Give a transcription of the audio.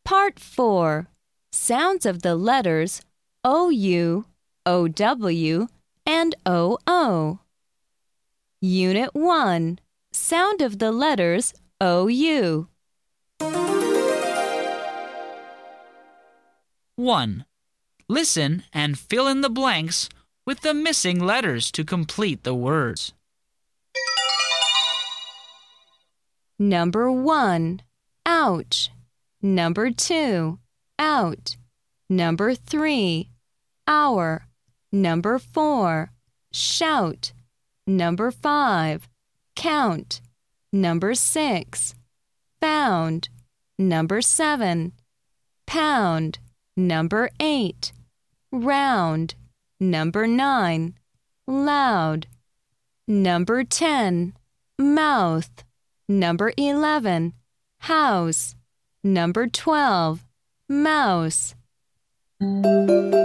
Part 4. Sounds of the letters OU, OW, and OO. Unit 1. Sound of the letters OU. 1. Listen and fill in the blanks with the missing letters to complete the words. Number 1. Ouch. Number 2. Out. Number 3. Hour. Number 4. Shout. Number 5. Count. Number 6. Found. Number 7. Pound. Number 8. Round. Number 9. Loud. Number 10. Mouth. Number 11. House. Number 12. Mouse.